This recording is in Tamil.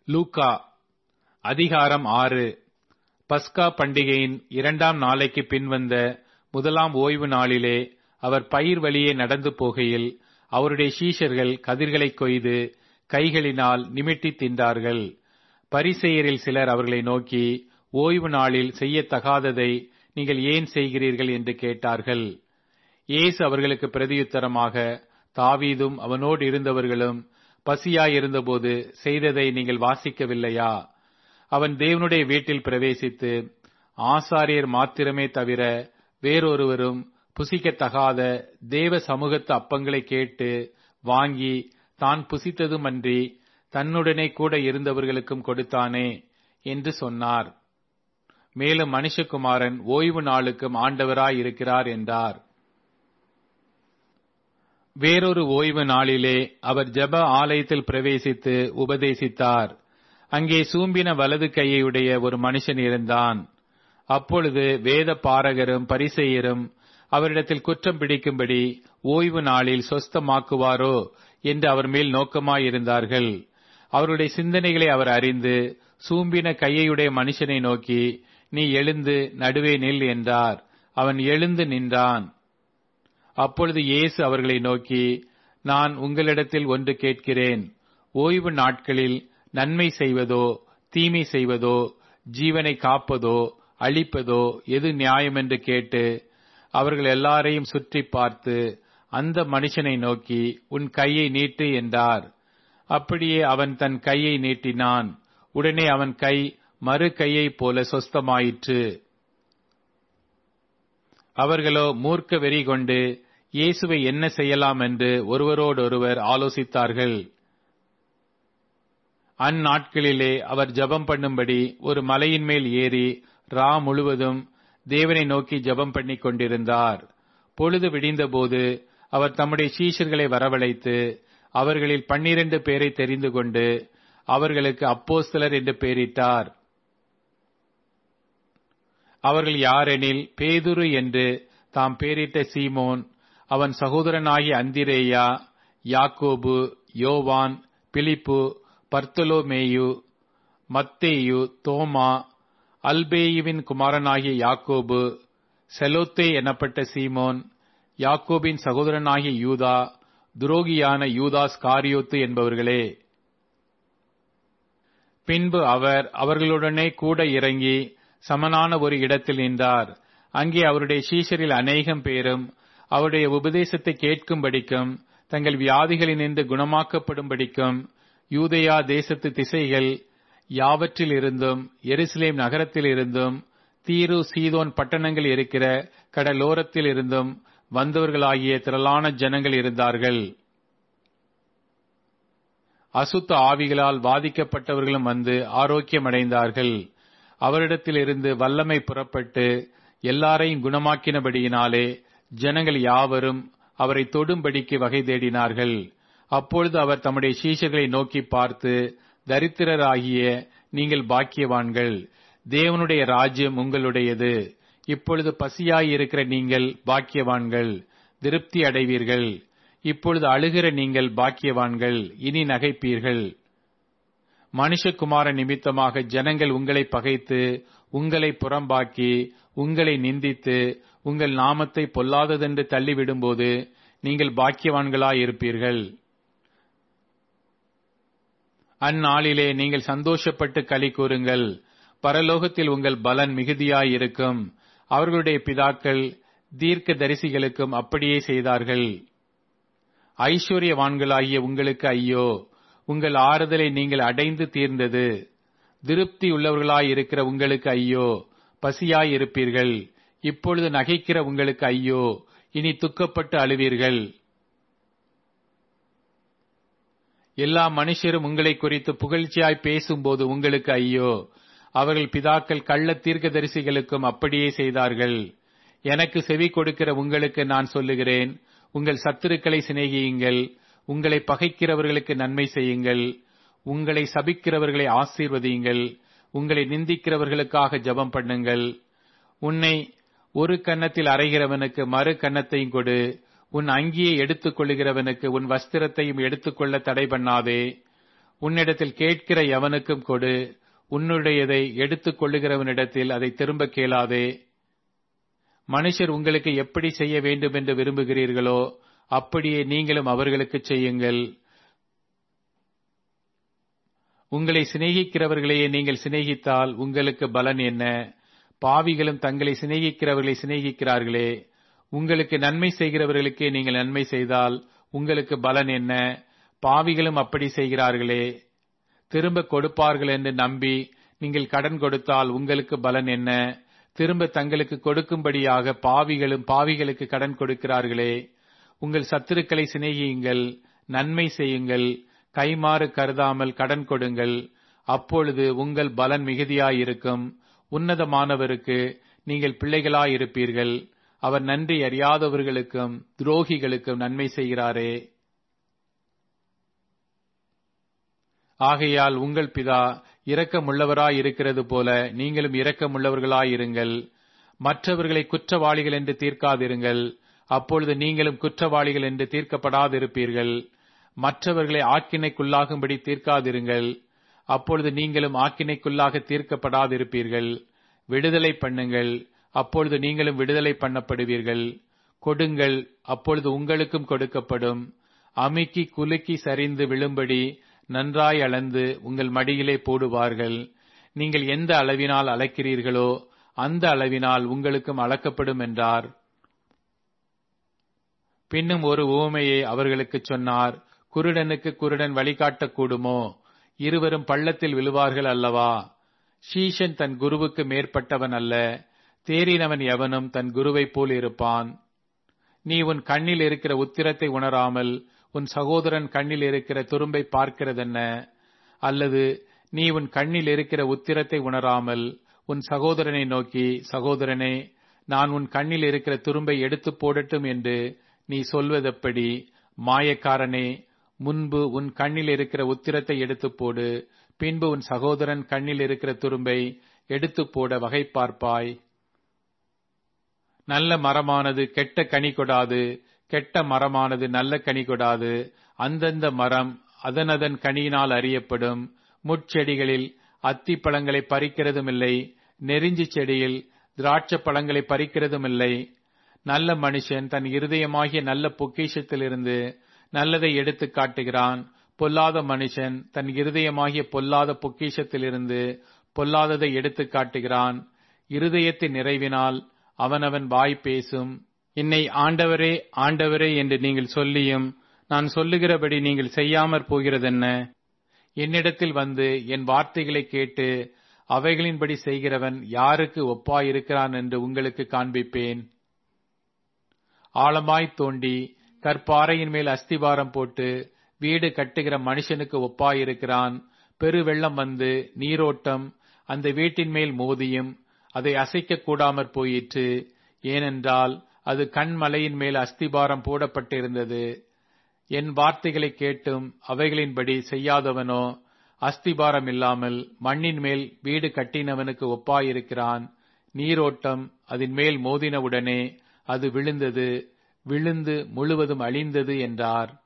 லூக்கா அதிகாரம் 6. பஸ்கா பண்டிகையின் 2ஆம் நாளைக்கு பின்வந்த முதலாம் ஓய்வு நாளிலே அவர் பயிர் வழியே நடந்து போகையில் அவருடைய சீஷர்கள் கதிர்களை கொய்து கைகளினால் நிமிட்டி தின்றார்கள். பரிசேயரில் சிலர் அவர்களை நோக்கி, ஓய்வு நாளில் செய்யத்தகாததை நீங்கள் ஏன் செய்கிறீர்கள் என்று கேட்டார்கள். இயேசு அவர்களுக்கு பிரதியுத்தரமாக, தாவீதும் அவனோடு இருந்தவர்களும் பசியாயிருந்தபோது செய்ததை நீங்கள் வாசிக்கவில்லையா? அவன் தேவனுடைய வீட்டில் பிரவேசித்து ஆசாரியர் மாத்திரமே தவிர வேறொருவரும் புசிக்கத்தகாத தேவ சமூகத்து அப்பங்களை கேட்டு வாங்கி தான் புசித்ததுமன்றி தன்னுடனே கூட இருந்தவர்களுக்கும் கொடுத்தானே என்று சொன்னார். மேலும் மனுஷகுமாரன் ஓய்வு நாளுக்கும் ஆண்டவராய் இருக்கிறார் என்றார். வேறொரு ஓய்வு நாளிலே அவர் ஜெப ஆலயத்தில் பிரவேசித்து உபதேசித்தார். அங்கே சூம்பின வலது கையுடைய ஒரு மனுஷன் இருந்தான். அப்பொழுது வேத பாரகரும் பரிசேயரும் அவரிடத்தில் குற்றம் பிடிக்கும்படி ஓய்வு நாளில் சொஸ்தமாக்குவாரோ என்று அவர் மேல் நோக்கமாயிருந்தார்கள். அவருடைய சிந்தனைகளை அவர் அறிந்து சூம்பின கையுடைய மனுஷனை நோக்கி, நீ எழுந்து நடுவே நில் என்றார். அவன் எழுந்து நின்றான். அப்பொழுது இயேசு அவர்களை நோக்கி, நான் உங்களிடத்தில் ஒன்று கேட்கிறேன். ஓய்வு நாட்களில் நன்மை செய்வதோ தீமை செய்வதோ ஜீவனை காப்பதோ அழிப்பதோ எது நியாயம் என்று கேட்டு அவர்கள் எல்லாரையும் சுற்றி பார்த்து அந்த மனுஷனை நோக்கி, உன் கையை நீட்டு என்றார். அப்படியே அவன் தன் கையை நீட்டினான். உடனே அவன் கை மறு கையைப் போல சொஸ்தமாயிற்று. அவர்களோ மூர்க்க வெறி கொண்டு இயேசுவை என்ன செய்யலாம் என்று ஒருவரோடொருவர் ஆலோசித்தார்கள். அந்நாட்களிலே அவர் ஜெபம் பண்ணும்படி ஒரு மலையின் மேல் ஏறி ரா முழுவதும் தேவனை நோக்கி ஜெபம் பண்ணிக் கொண்டிருந்தார். பொழுது விடிந்தபோது அவர் தம்முடைய சீஷர்களை வரவழைத்து அவர்களில் 12 பேரை தெரிந்து கொண்டு அவர்களுக்கு அப்போஸ்தலர் என்று பெயரிட்டார். அவர்கள் யாரெனில், பேதுரு என்று தாம் பெயரிட்ட சீமோன், அவன் சகோதரனாகிய அந்திரேயா, யாக்கோபு, யோவான், பிலிப்பு, பர்த்தலோமேயு, மத்தேயு, தோமா, அல்பேயுவின் குமாரனாகிய யாக்கோபு, செலோத்தே எனப்பட்ட சீமோன், யாக்கோபின் சகோதரனாகிய யூதா, துரோகியான யூதாஸ் காரியோத்து என்பவர்களே. பின்பு அவர் அவர்களுடனே கூட இறங்கி சமனான ஒரு இடத்தில் நின்றார். அங்கே அவருடைய சீஷரில் அநேகம் பேரும் அவருடைய உபதேசத்தை கேட்கும்படிக்கும் தங்கள் வியாதிகளினின்று குணமாக்கப்படும்படிக்கும் யூதேயா தேசத்து திசைகள் யாவற்றில் இருந்தும் எருசலேம் நகரத்தில் இருந்தும் தீரு சீதோன் பட்டணங்கள் இருக்கிற கடலோரத்தில் இருந்தும் வந்தவர்களாகிய திரளான ஜனங்கள் இருந்தார்கள். அசுத்த ஆவிகளால் பாதிக்கப்பட்டவர்களும் வந்து ஆரோக்கியமடைந்தார்கள். அவரிடத்தில் இருந்து வல்லமை புறப்பட்டு எல்லாரையும் குணமாக்கினபடியினாலே ஜனங்கள் யாவரும் அவரை தொடும்படிக்கு வகை தேடினார்கள். அப்பொழுது அவர் தம்முடைய சீஷர்களை நோக்கி பார்த்து, தரித்திரராகிய நீங்கள் பாக்கியவான்கள், தேவனுடைய ராஜ்யம் உங்களுடையது. இப்பொழுது பசியாயிருக்கிற நீங்கள் பாக்கியவான்கள், திருப்தி அடைவீர்கள். இப்பொழுது அழுகிற நீங்கள் பாக்கியவான்கள், இனி நகைப்பீர்கள். மனுஷகுமார நிமித்தமாக ஜனங்கள் உங்களை பகைத்து உங்களை புறம்பாக்கி உங்களை நிந்தித்து உங்கள் நாமத்தை பொல்லாததென்று தள்ளிவிடும்போது நீங்கள் பாக்கியவான்களாயிருப்பீர்கள். அந்நாளிலே நீங்கள் சந்தோஷப்பட்டு களி கூறுங்கள். பரலோகத்தில் உங்கள் பலன் மிகுதியாயிருக்கும். அவர்களுடைய பிதாக்கள் தீர்க்க தரிசிகளுக்கும் அப்படியே செய்தார்கள். ஐஸ்வர்யவான்களாகிய உங்களுக்கு ஐயோ, உங்கள் ஆறுதலை நீங்கள் அடைந்து தீர்ந்தது. திருப்தி உள்ளவர்களாயிருக்கிற உங்களுக்கு ஐயோ, பசியாயிருப்பீர்கள். இப்பொழுது நகைக்கிற உங்களுக்கு ஐயோ, இனி துக்கப்பட்டு அழுவீர்கள். எல்லா மனுஷரும் உங்களை குறித்து புகழ்ச்சியாய் பேசும்போது உங்களுக்கு ஐயோ, அவர்கள் பிதாக்கள் கள்ள தீர்க்கதரிசிகளுக்கும் அப்படியே செய்தார்கள். எனக்கு செவி கொடுக்கிற உங்களுக்கு நான் சொல்லுகிறேன், உங்கள் சத்துருக்களை சிநேகியுங்கள், உங்களை பகைக்கிறவர்களுக்கு நன்மை செய்யுங்கள், உங்களை சபிக்கிறவர்களை ஆசீர்வதியுங்கள், உங்களை நிந்திக்கிறவர்களுக்காக ஜெபம் பண்ணுங்கள். உன்னை ஒரு கன்னத்தில் அறைகிறவனுக்கு மறு கன்னத்தையும் கொடு, உன் அங்கியை எடுத்துக் கொள்ளுகிறவனுக்கு உன் வஸ்திரத்தையும் எடுத்துக்கொள்ள தடை பண்ணாதே. உன்னிடத்தில் கேட்கிற எவனுக்கும் கொடு, உன்னுடையதை எடுத்துக் கொள்ளுகிறவனிடத்தில் அதை திரும்ப கேளாதே. மனுஷர் உங்களுக்கு எப்படி செய்ய வேண்டும் என்று விரும்புகிறீர்களோ அப்படியே நீங்களும் அவர்களுக்கு செய்யுங்கள். உங்களை சிநேகிக்கிறவர்களையே நீங்கள் சிநேகித்தால் உங்களுக்கு பலன் என்ன? பாவிகளும் தங்களை சிநேகிக்கிறவர்களை சிநேகிக்கிறார்களே. உங்களுக்கு நன்மை செய்கிறவர்களுக்கே நீங்கள் நன்மை செய்தால் உங்களுக்கு பலன் என்ன? பாவிகளும் அப்படி செய்கிறார்களே. திரும்ப கொடுப்பார்கள் என்று நம்பி நீங்கள் கடன் கொடுத்தால் உங்களுக்கு பலன் என்ன? திரும்ப தங்களுக்கு கொடுக்கும்படியாக பாவிகளும் பாவிகளுக்கு கடன் கொடுக்கிறார்களே. உங்கள் சத்துருக்களை சிநேகியுங்கள், நன்மை செய்யுங்கள், கைமாறு கருதாமல் கடன் கொடுங்கள். அப்பொழுது உங்கள் பலன் மிகுதியாயிருக்கும். உன்னதமானவருக்கு நீங்கள் பிள்ளைகளாயிருப்பீர்கள். அவர் நன்றி அறியாதவர்களுக்கும் துரோகிகளுக்கும் நன்மை செய்கிறாரே. ஆகையால் உங்கள் பிதா இரக்கமுள்ளவராயிருக்கிறது போல நீங்களும் இரக்கமுள்ளவர்களாயிருங்கள். மற்றவர்களை குற்றவாளிகள் என்று தீர்க்காதிருங்கள், அப்பொழுது நீங்களும் குற்றவாளிகள் என்று தீர்க்கப்படாதிருப்பீர்கள். மற்றவர்களை ஆக்கினைக்குள்ளாகும்படி தீர்க்காதிருங்கள், அப்பொழுது நீங்களும் ஆக்கினைக்குள்ளாக தீர்க்கப்படாதிருப்பீர்கள். விடுதலை பண்ணுங்கள், அப்பொழுது நீங்களும் விடுதலை பண்ணப்படுவீர்கள். கொடுங்கள், அப்பொழுது உங்களுக்கும் கொடுக்கப்படும். அமுக்கி குலுக்கி சரிந்து விழும்படி நன்றாய் அளந்து உங்கள் மடியிலே போடுவார்கள். நீங்கள் எந்த அளவினால் அளக்கிறீர்களோ அந்த அளவினால் உங்களுக்கும் அளக்கப்படும் என்றார். பின்னும் ஒரு உவமையை அவர்களுக்கு சொன்னார். குருடனுக்கு குருடன் வழிகாட்டக்கூடுமோ? இருவரும் பள்ளத்தில் விழுவார்கள் அல்லவா? சீஷன் தன் குருவுக்கு மேற்பட்டவன் அல்ல, தேறினவன் எவனும் தன் குருவைப் போல் இருப்பான். நீ உன் கண்ணில் இருக்கிற உத்திரத்தை உணராமல் உன் சகோதரன் கண்ணில் இருக்கிற துரும்பை பார்க்கிறதென்ன? அல்லது நீ உன் கண்ணில் இருக்கிற உத்திரத்தை உணராமல் உன் சகோதரனை நோக்கி, சகோதரனே, நான் உன் கண்ணில் இருக்கிற துரும்பை எடுத்து போடட்டும் என்று நீ சொல்வதெப்படி? மாயக்காரனே, முன்பு உன் கண்ணில் இருக்கிற உத்திரத்தை எடுத்து போடு, பின்பு உன் சகோதரன் கண்ணில் இருக்கிற துரும்பை எடுத்து போட வகை பார்ப்பாய். நல்ல மரமானது கெட்ட கனி கொடாது, கெட்ட மரமானது நல்ல கனி கொடாது. அந்தந்த மரம் அதனதன் கனியினால் அறியப்படும். முட்செடிகளில் அத்தி பழங்களை பறிக்கிறதும் இல்லை, நெரிஞ்சி செடியில் திராட்சை பழங்களை பறிக்கிறதும் இல்லை. நல்ல மனுஷன் தன் இருதயமாகிய நல்ல பொக்கிஷத்திலிருந்து நல்லதை எடுத்து காட்டுகிறான். பொல்லாத மனுஷன் தன் இருதயமாகிய பொல்லாத பொக்கிஷத்திலிருந்து பொல்லாததை எடுத்து காட்டுகிறான். இருதயத்தின் நிறைவினால் அவனவன் வாய் பேசும். என்னை ஆண்டவரே ஆண்டவரே என்று நீங்கள் சொல்லியும் நான் சொல்லுகிறபடி நீங்கள் செய்யாமற் போகிறதென்ன? என்னிடத்தில் வந்து என் வார்த்தைகளை கேட்டு அவைகளின்படி செய்கிறவன் யாருக்கு ஒப்பாயிருக்கிறான் என்று உங்களுக்கு காண்பிப்பேன். ஆழமாய் தோண்டி கற்பாறையின் மேல் அஸ்திபாரம் போட்டு வீடு கட்டுகிற மனுஷனுக்கு ஒப்பாயிருக்கிறான். பெருவெள்ளம் வந்து நீரோட்டம் அந்த வீட்டின் மேல் மோதியும் அதை அசைக்க கூடாமற் போயிற்று. ஏனென்றால் அது கண்மலையின் மேல் அஸ்திபாரம் போடப்பட்டிருந்தது. என் வார்த்தைகளை கேட்டும் அவைகளின்படி செய்யாதவனோ அஸ்திபாரம் இல்லாமல் மண்ணின் மேல் வீடு கட்டினவனுக்கு ஒப்பாயிருக்கிறான். நீரோட்டம் அதன் மேல் மோதினவுடனே அது விழுந்தது, விழுந்து முழுவதும் அழிந்தது என்றார்.